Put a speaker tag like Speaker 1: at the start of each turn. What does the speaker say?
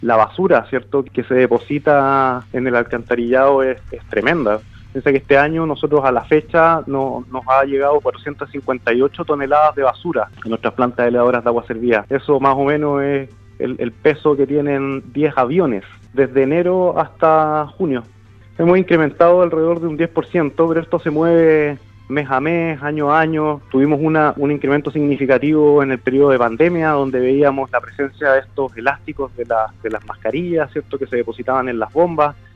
Speaker 1: la basura, ¿cierto?, que se deposita en el alcantarillado es tremenda. Piensa que este año nosotros a la fecha nos ha llegado 458 toneladas de basura en nuestras plantas elevadoras de agua servida. Eso más o menos es el peso que tienen 10 aviones desde enero hasta junio. Hemos incrementado alrededor de un 10%, pero esto se mueve mes a mes, año a año. Tuvimos un incremento significativo en el periodo de pandemia, donde veíamos la presencia de estos elásticos de las mascarillas, ¿cierto?, que se depositaban en las bombas.